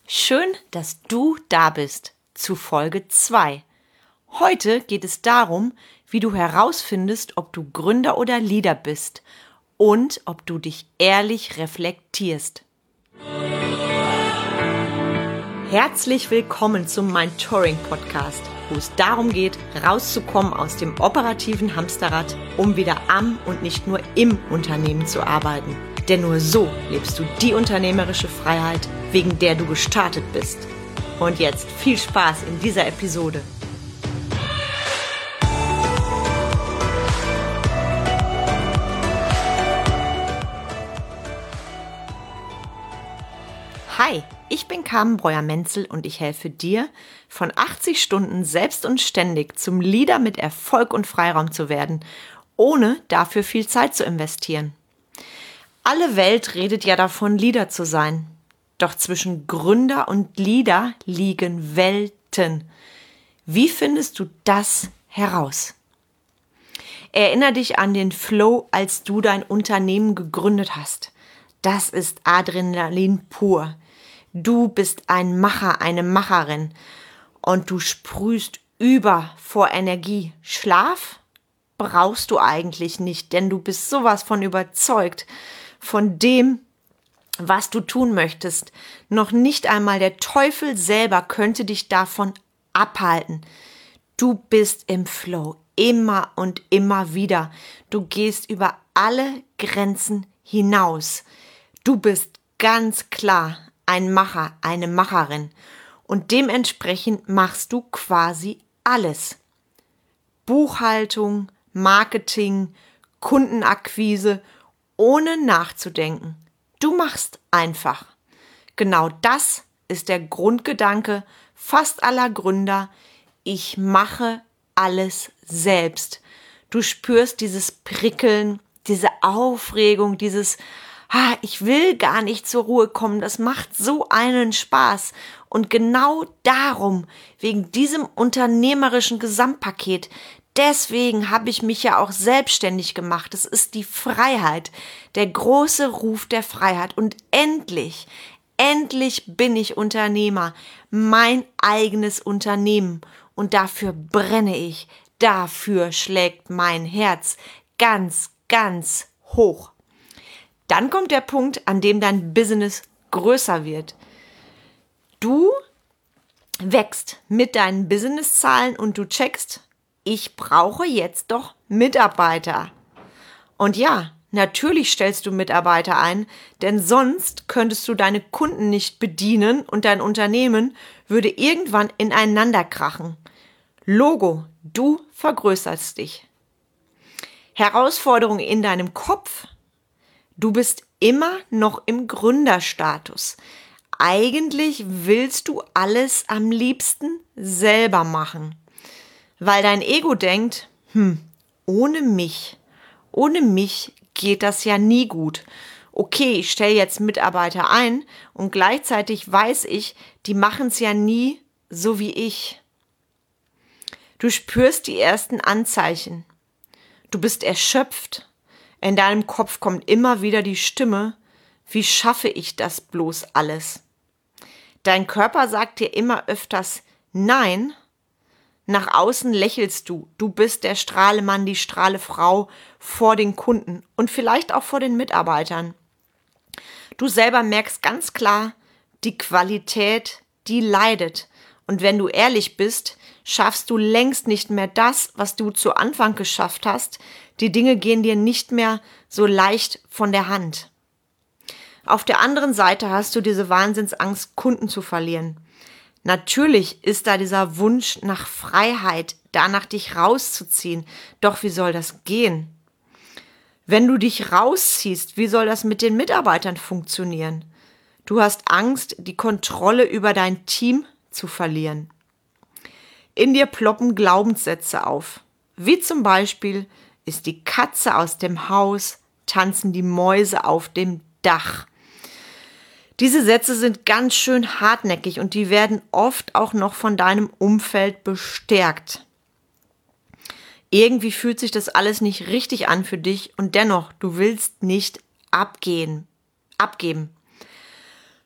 Schön, dass du da bist zu Folge 2. Heute geht es darum, wie du herausfindest, ob du Gründer oder Leader bist und ob du dich ehrlich reflektierst. Herzlich willkommen zum Mentoring Podcast, wo es darum geht, rauszukommen aus dem operativen Hamsterrad, um wieder am und nicht nur im Unternehmen zu arbeiten. Denn nur so lebst du die unternehmerische Freiheit, wegen der du gestartet bist. Und jetzt viel Spaß in dieser Episode. Hi, ich bin Carmen Breuer-Menzel und ich helfe dir, von 80 Stunden selbst und ständig zum Leader mit Erfolg und Freiraum zu werden, ohne dafür viel Zeit zu investieren. Alle Welt redet ja davon, Leader zu sein. Doch zwischen Gründer und Leader liegen Welten. Wie findest du das heraus? Erinnere dich an den Flow, als du dein Unternehmen gegründet hast. Das ist Adrenalin pur. Du bist ein Macher, eine Macherin und du sprühst über vor Energie. Schlaf brauchst du eigentlich nicht, denn du bist sowas von überzeugt von dem, was du tun möchtest. Noch nicht einmal der Teufel selber könnte dich davon abhalten. Du bist im Flow, immer und immer wieder. Du gehst über alle Grenzen hinaus. Du bist ganz klar ein Macher, eine Macherin. Und dementsprechend machst du quasi alles. Buchhaltung, Marketing, Kundenakquise, ohne nachzudenken. Du machst einfach. Genau das ist der Grundgedanke fast aller Gründer. Ich mache alles selbst. Du spürst dieses Prickeln, diese Aufregung, dieses ich will gar nicht zur Ruhe kommen. Das macht so einen Spaß. Und genau darum, wegen diesem unternehmerischen Gesamtpaket, deswegen habe ich mich ja auch selbstständig gemacht. Es ist die Freiheit, der große Ruf der Freiheit. Und endlich bin ich Unternehmer, mein eigenes Unternehmen. Und dafür brenne ich, dafür schlägt mein Herz ganz, ganz hoch. Dann kommt der Punkt, an dem dein Business größer wird. Du wächst mit deinen Businesszahlen und du checkst, ich brauche jetzt doch Mitarbeiter. Und ja, natürlich stellst du Mitarbeiter ein, denn sonst könntest du deine Kunden nicht bedienen und dein Unternehmen würde irgendwann ineinander krachen. Logo, du vergrößerst dich. Herausforderung in deinem Kopf. Du bist immer noch im Gründerstatus. Eigentlich willst du alles am liebsten selber machen, weil dein Ego denkt, ohne mich geht das ja nie gut. Okay, ich stelle jetzt Mitarbeiter ein und gleichzeitig weiß ich, die machen es ja nie so wie ich. Du spürst die ersten Anzeichen. Du bist erschöpft. In deinem Kopf kommt immer wieder die Stimme, wie schaffe ich das bloß alles? Dein Körper sagt dir immer öfters Nein. Nach außen lächelst du. Du bist der Strahlemann, die Strahlefrau vor den Kunden und vielleicht auch vor den Mitarbeitern. Du selber merkst ganz klar, die Qualität, die leidet. Und wenn du ehrlich bist, schaffst du längst nicht mehr das, was du zu Anfang geschafft hast. Die Dinge gehen dir nicht mehr so leicht von der Hand. Auf der anderen Seite hast du diese Wahnsinnsangst, Kunden zu verlieren. Natürlich ist da dieser Wunsch nach Freiheit, danach dich rauszuziehen. Doch wie soll das gehen? Wenn du dich rausziehst, wie soll das mit den Mitarbeitern funktionieren? Du hast Angst, die Kontrolle über dein Team zu verlieren. In dir ploppen Glaubenssätze auf, wie zum Beispiel, ist die Katze aus dem Haus, tanzen die Mäuse auf dem Dach. Diese Sätze sind ganz schön hartnäckig und die werden oft auch noch von deinem Umfeld bestärkt. Irgendwie fühlt sich das alles nicht richtig an für dich und dennoch, du willst nicht abgeben.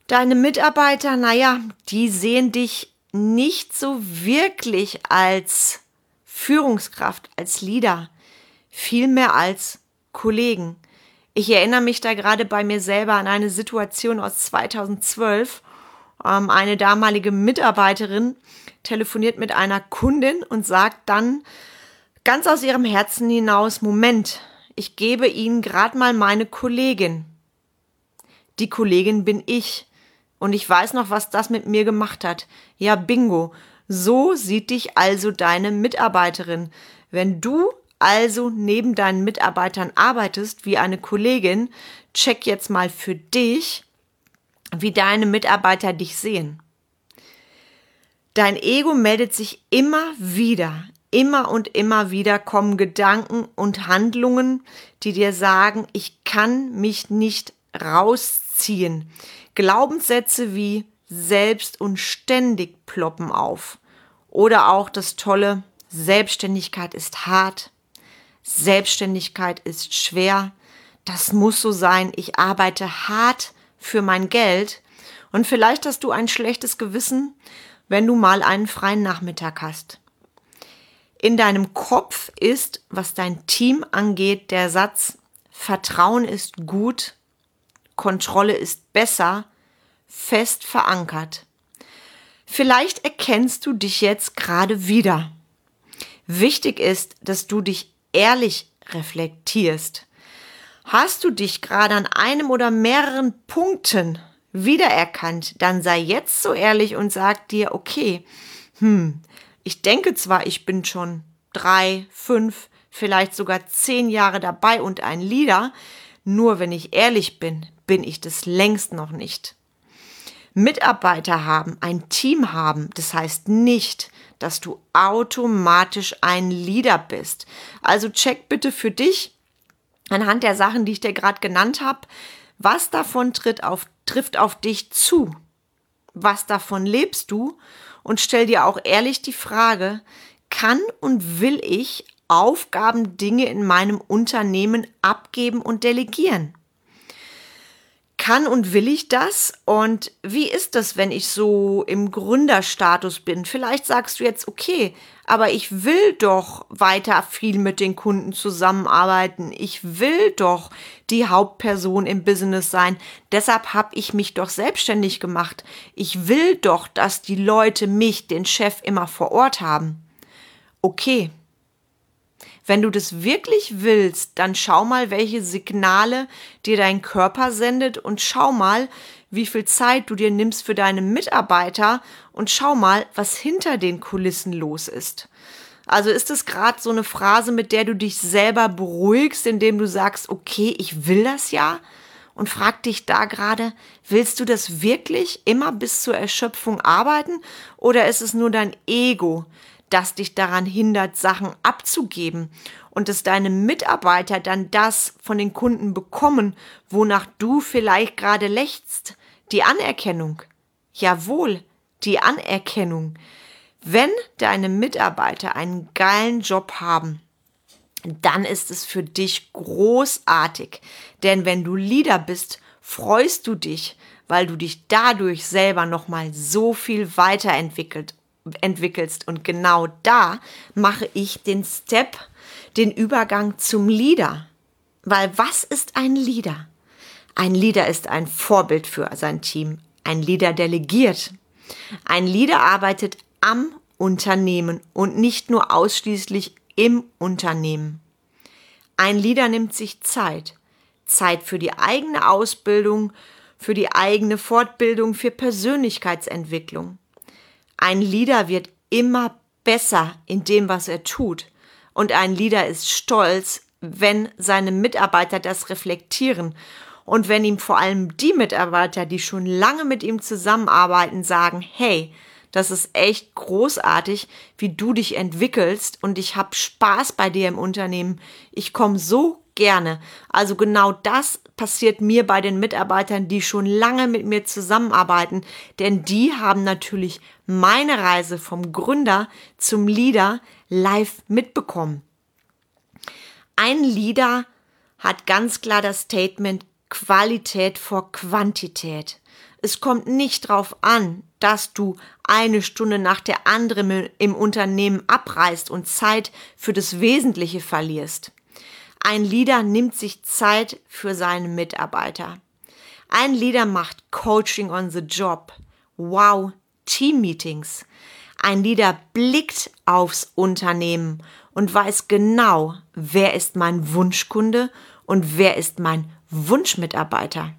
Deine Mitarbeiter, die sehen dich nicht so wirklich als Führungskraft, als Leader, vielmehr als Kollegen. Ich erinnere mich da gerade bei mir selber an eine Situation aus 2012. Eine damalige Mitarbeiterin telefoniert mit einer Kundin und sagt dann ganz aus ihrem Herzen hinaus: Moment, ich gebe Ihnen gerade mal meine Kollegin. Die Kollegin bin ich. Und ich weiß noch, was das mit mir gemacht hat. Ja, bingo. So sieht dich also deine Mitarbeiterin. Wenn du also neben deinen Mitarbeitern arbeitest wie eine Kollegin, check jetzt mal für dich, wie deine Mitarbeiter dich sehen. Dein Ego meldet sich immer wieder. Immer und immer wieder kommen Gedanken und Handlungen, die dir sagen, ich kann mich nicht rausziehen. Glaubenssätze wie selbst und ständig ploppen auf. Oder auch das tolle: Selbstständigkeit ist hart, Selbstständigkeit ist schwer, das muss so sein, ich arbeite hart für mein Geld. Und vielleicht hast du ein schlechtes Gewissen, wenn du mal einen freien Nachmittag hast. In deinem Kopf ist, was dein Team angeht, der Satz: Vertrauen ist gut, Kontrolle ist besser, fest verankert. Vielleicht erkennst du dich jetzt gerade wieder. Wichtig ist, dass du dich ehrlich reflektierst. Hast du dich gerade an einem oder mehreren Punkten wiedererkannt, dann sei jetzt so ehrlich und sag dir: Okay, ich denke zwar, ich bin schon 3, 5, vielleicht sogar 10 Jahre dabei und ein Leader, nur wenn ich ehrlich bin, bin ich das längst noch nicht. Mitarbeiter haben, ein Team haben, das heißt nicht, dass du automatisch ein Leader bist. Also check bitte für dich anhand der Sachen, die ich dir gerade genannt habe, was davon trifft auf dich zu. Was davon lebst du? Und stell dir auch ehrlich die Frage: Kann und will ich Aufgaben, Dinge in meinem Unternehmen abgeben und delegieren? Kann und will ich das? Und wie ist das, wenn ich so im Gründerstatus bin? Vielleicht sagst du jetzt: Okay, aber ich will doch weiter viel mit den Kunden zusammenarbeiten. Ich will doch die Hauptperson im Business sein. Deshalb habe ich mich doch selbstständig gemacht. Ich will doch, dass die Leute mich, den Chef, immer vor Ort haben. Okay. Wenn du das wirklich willst, dann schau mal, welche Signale dir dein Körper sendet und schau mal, wie viel Zeit du dir nimmst für deine Mitarbeiter und schau mal, was hinter den Kulissen los ist. Also ist es gerade so eine Phrase, mit der du dich selber beruhigst, indem du sagst: Okay, ich will das ja? Und frag dich da gerade: Willst du das wirklich immer bis zur Erschöpfung arbeiten? Oder ist es nur dein Ego, das dich daran hindert, Sachen abzugeben, und dass deine Mitarbeiter dann das von den Kunden bekommen, wonach du vielleicht gerade lechzt? Die Anerkennung. Jawohl, die Anerkennung. Wenn deine Mitarbeiter einen geilen Job haben, dann ist es für dich großartig. Denn wenn du Leader bist, freust du dich, weil du dich dadurch selber nochmal so viel weiterentwickelst. Und genau da mache ich den Übergang zum Leader. Weil was ist ein Leader? Ein Leader ist ein Vorbild für sein Team. Ein Leader delegiert. Ein Leader arbeitet am Unternehmen und nicht nur ausschließlich im Unternehmen. Ein Leader nimmt sich Zeit. Zeit für die eigene Ausbildung, für die eigene Fortbildung, für Persönlichkeitsentwicklung. Ein Leader wird immer besser in dem, was er tut. Und ein Leader ist stolz, wenn seine Mitarbeiter das reflektieren. Und wenn ihm vor allem die Mitarbeiter, die schon lange mit ihm zusammenarbeiten, sagen: Hey, das ist echt großartig, wie du dich entwickelst, und ich habe Spaß bei dir im Unternehmen. Ich komme so gerne. Also genau das passiert mir bei den Mitarbeitern, die schon lange mit mir zusammenarbeiten, denn die haben natürlich meine Reise vom Gründer zum Leader live mitbekommen. Ein Leader hat ganz klar das Statement: Qualität vor Quantität. Es kommt nicht darauf an, dass du eine Stunde nach der anderen im Unternehmen abreißt und Zeit für das Wesentliche verlierst. Ein Leader nimmt sich Zeit für seine Mitarbeiter. Ein Leader macht Coaching on the Job. Wow, Teammeetings. Ein Leader blickt aufs Unternehmen und weiß genau, wer ist mein Wunschkunde und wer ist mein Wunschmitarbeiter.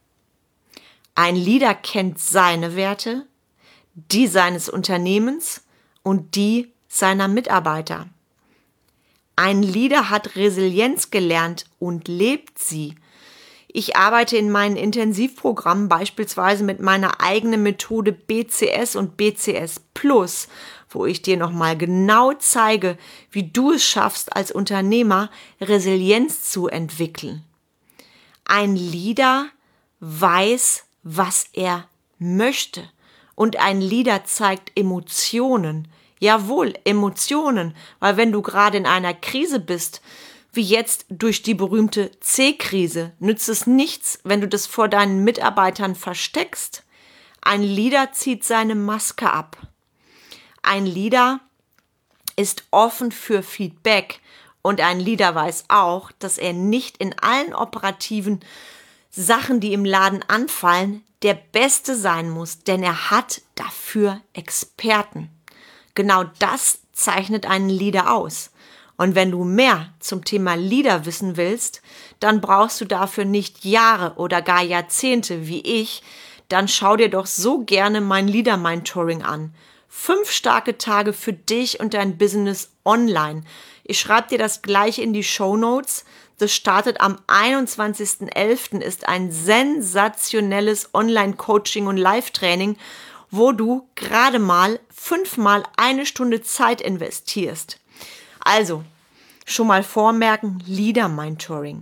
Ein Leader kennt seine Werte, die seines Unternehmens und die seiner Mitarbeiter. Ein Leader hat Resilienz gelernt und lebt sie. Ich arbeite in meinen Intensivprogrammen beispielsweise mit meiner eigenen Methode BCS und BCS Plus, wo ich dir nochmal genau zeige, wie du es schaffst, als Unternehmer Resilienz zu entwickeln. Ein Leader weiß, was er möchte. Und ein Leader zeigt Emotionen. Jawohl, Emotionen, weil wenn du gerade in einer Krise bist, wie jetzt durch die berühmte C-Krise, nützt es nichts, wenn du das vor deinen Mitarbeitern versteckst. Ein Leader zieht seine Maske ab. Ein Leader ist offen für Feedback und ein Leader weiß auch, dass er nicht in allen operativen Sachen, die im Laden anfallen, der Beste sein muss, denn er hat dafür Experten. Genau das zeichnet einen Leader aus. Und wenn du mehr zum Thema Leader wissen willst, dann brauchst du dafür nicht Jahre oder gar Jahrzehnte wie ich, dann schau dir doch so gerne mein Leader-Mentoring an. 5 starke Tage für dich und dein Business online. Ich schreibe dir das gleich in die Shownotes. Das startet am 21.11. ist ein sensationelles Online-Coaching und Live-Training, wo du gerade mal 5-mal 1 Stunde Zeit investierst. Also, schon mal vormerken, Leader-Mentoring.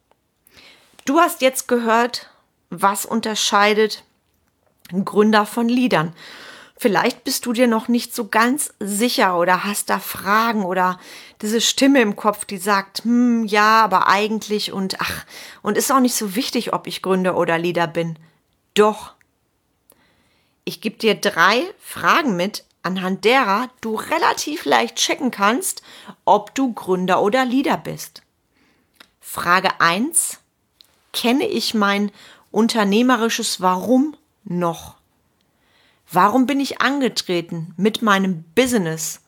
Du hast jetzt gehört, was unterscheidet einen Gründer von Leadern. Vielleicht bist du dir noch nicht so ganz sicher oder hast da Fragen oder diese Stimme im Kopf, die sagt, ja, aber eigentlich und ist auch nicht so wichtig, ob ich Gründer oder Leader bin. Doch. Ich gebe dir 3 Fragen mit, anhand derer du relativ leicht checken kannst, ob du Gründer oder Leader bist. Frage 1. Kenne ich mein unternehmerisches Warum noch? Warum bin ich angetreten mit meinem Business?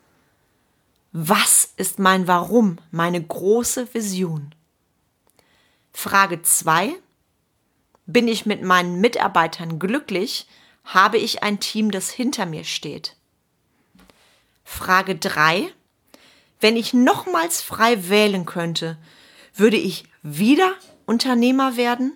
Was ist mein Warum, meine große Vision? Frage 2. Bin ich mit meinen Mitarbeitern glücklich? Habe ich ein Team, das hinter mir steht? Frage 3. Wenn ich nochmals frei wählen könnte, würde ich wieder Unternehmer werden?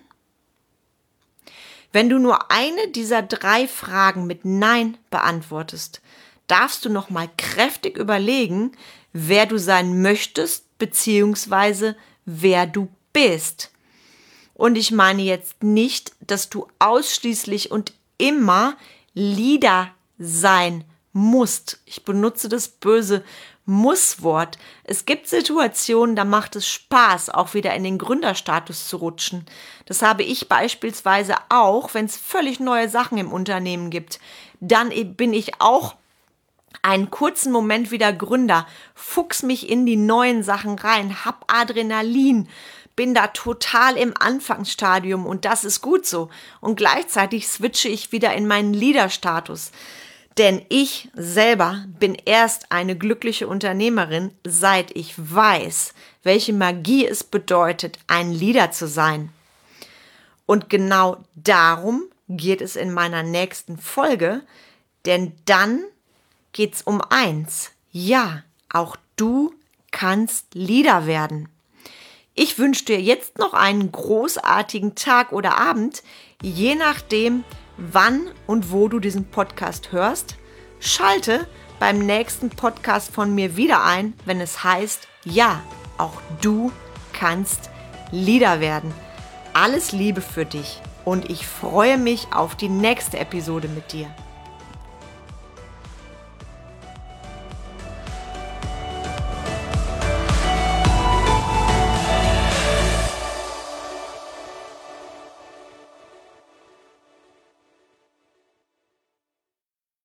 Wenn du nur eine dieser 3 Fragen mit Nein beantwortest, darfst du nochmal kräftig überlegen, wer du sein möchtest, beziehungsweise wer du bist. Und ich meine jetzt nicht, dass du ausschließlich und immer Leader sein musst. Ich benutze das böse Muss-Wort. Es gibt Situationen, da macht es Spaß, auch wieder in den Gründerstatus zu rutschen. Das habe ich beispielsweise auch, wenn es völlig neue Sachen im Unternehmen gibt. Dann bin ich auch einen kurzen Moment wieder Gründer, fuchs mich in die neuen Sachen rein, hab Adrenalin, bin da total im Anfangsstadium und das ist gut so. Und gleichzeitig switche ich wieder in meinen Leader-Status. Denn ich selber bin erst eine glückliche Unternehmerin, seit ich weiß, welche Magie es bedeutet, ein Leader zu sein. Und genau darum geht es in meiner nächsten Folge, denn dann geht's um eins. Ja, auch du kannst Leader werden. Ich wünsche dir jetzt noch einen großartigen Tag oder Abend, je nachdem, wann und wo du diesen Podcast hörst. Schalte beim nächsten Podcast von mir wieder ein, wenn es heißt, ja, auch du kannst Leader werden. Alles Liebe für dich und ich freue mich auf die nächste Episode mit dir.